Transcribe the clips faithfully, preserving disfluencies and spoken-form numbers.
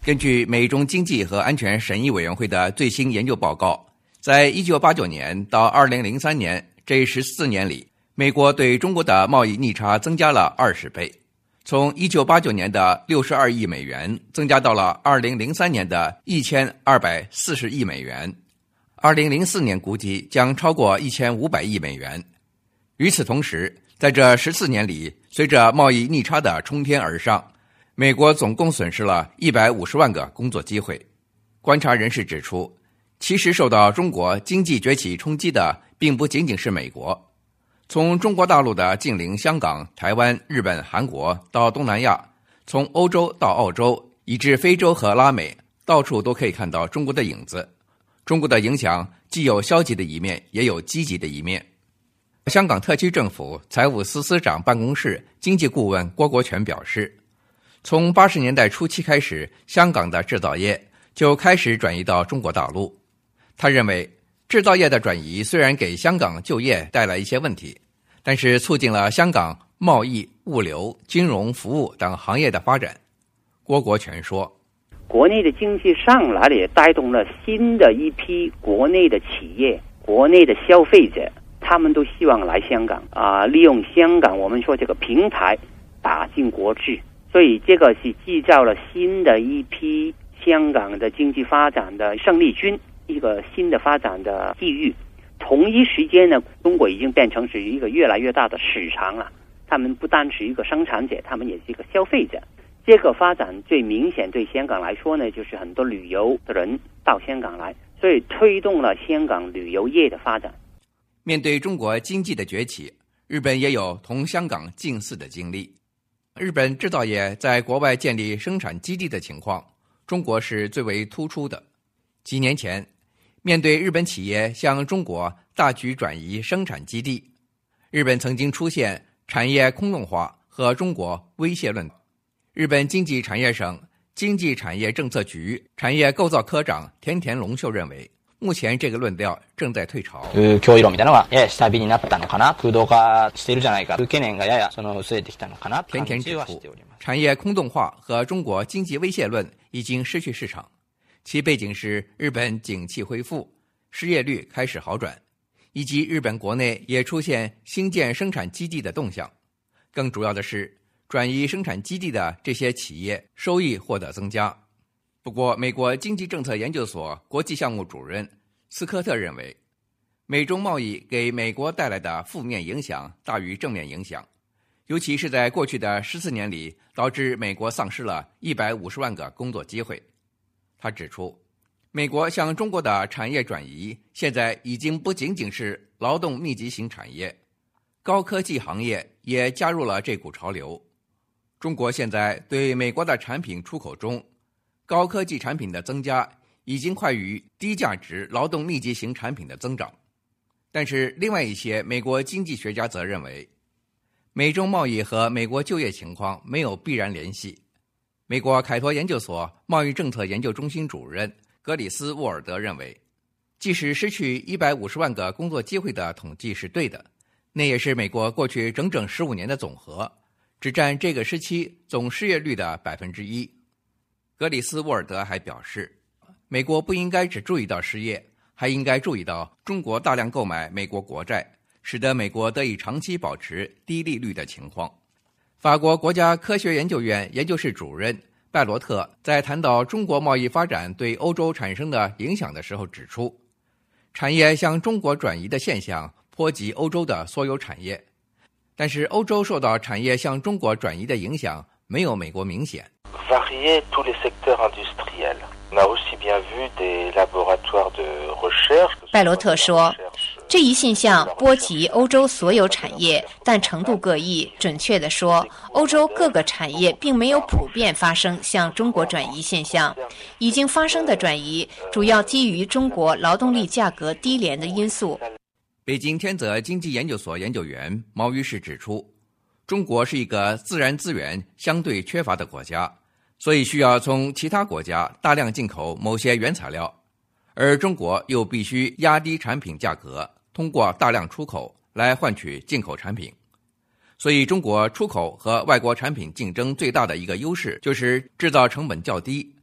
根据美中经济和安全审议委员会的最新研究报告，在一九八九年到二零零三年这十四年里，美国对中国的贸易逆差增加了二十倍，从一九八九年的六十二亿美元增加到了二零零三年的一千二百四十亿美元，二零零四年估计将超过一千五百亿美元。与此同时，在这十四年里，随着贸易逆差的冲天而上，美国总共损失了一百五十万个工作机会。观察人士指出，其实受到中国经济崛起冲击的并不仅仅是美国，从中国大陆的近邻香港、台湾、日本、韩国到东南亚，从欧洲到澳洲，以至非洲和拉美，到处都可以看到中国的影子。中国的影响既有消极的一面，也有积极的一面。香港特区政府财务司司长办公室经济顾问郭国权表示，从八十年代初期开始，香港的制造业就开始转移到中国大陆。他认为，制造业的转移虽然给香港就业带来一些问题，但是促进了香港贸易、物流、金融服务等行业的发展。郭国权说， 国内的经济上来了，也带动了新的一批国内的企业、国内的消费者，他们都希望来香港啊，利用香港我们说这个平台打进国际。所以这个是制造了新的一批香港的经济发展的胜利军，一个新的发展的机遇。同一时间呢，中国已经变成是一个越来越大的市场了。他们不单是一个生产者，他们也是一个消费者。这个发展最明显对香港来说呢，就是很多旅游的人到香港来，所以推动了香港旅游业的发展。 面对中国经济的崛起，日本也有同香港近似的经历。日本制造业在国外建立生产基地的情况，中国是最为突出的。几年前，面对日本企业向中国大举转移生产基地，日本曾经出现产业空洞化和中国威胁论。日本经济产业省经济产业政策局产业构造科长田田隆秀认为，目前这个论调正在退潮。 脅威論みたいなのがやや下火になったのかな、空洞化しているじゃないかという懸念がややその薄れてきたのかな。 田田指出，产业空洞化和中国经济威胁论已经失去市场，其背景是日本景气恢复，失业率开始好转，以及日本国内也出现新建生产基地的动向。更主要的是，转移生产基地的这些企业收益获得增加。不过，美国经济政策研究所国际项目主任斯科特认为，美中贸易给美国带来的负面影响大于正面影响，尤其是在过去的十四年里，导致美国丧失了一百五十万个工作机会。他指出，美国向中国的产业转移现在已经不仅仅是劳动密集型产业，高科技行业也加入了这股潮流。中国现在对美国的产品出口中，高科技产品的增加已经快于低价值劳动密集型产品的增长。但是另外一些美国经济学家则认为，美中贸易和美国就业情况没有必然联系。美国凯托研究所贸易政策研究中心主任格里斯沃尔德认为，即使失去一百五十万个工作机会的统计是对的，那也是美国过去整整十五年的总和，只占这个时期总失业率的百分之一。格里斯沃尔德还表示，美国不应该只注意到失业，还应该注意到中国大量购买美国国债，使得美国得以长期保持低利率的情况。法国国家科学研究院研究室主任拜罗特在谈到中国贸易发展对欧洲产生的影响的时候指出，产业向中国转移的现象波及欧洲的所有产业，但是欧洲受到产业向中国转移的影响没有美国明显。 Varier tous les secteurs industriels. On a aussi bien vu des laboratoires de recherche. 拜罗特说，这一现象波及欧洲所有产业，但程度各异。准确地说，欧洲各个产业并没有普遍发生向中国转移现象。已经发生的转移主要基于中国劳动力价格低廉的因素。 北京天泽经济研究所研究员毛于士指出，中国是一个自然资源相对缺乏的国家，所以需要从其他国家大量进口某些原材料，而中国又必须压低产品价格，通过大量出口来换取进口产品。所以中国出口和外国产品竞争最大的一个优势就是制造成本较低，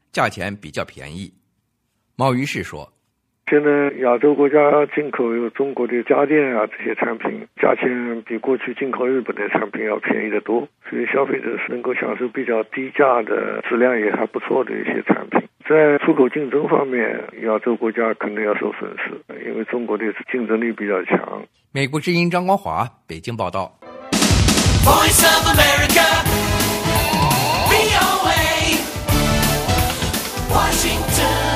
价钱比较便宜。毛于士说， 现在亚洲国家进口有中国的家电啊，这些产品价钱比过去进口日本的产品要便宜得多，所以消费者是能够享受比较低价的质量也还不错的一些产品。在出口竞争方面，亚洲国家可能要受损失，因为中国的竞争力比较强。 美国之音张光华北京报道。 Voice of America, V O A, Washington。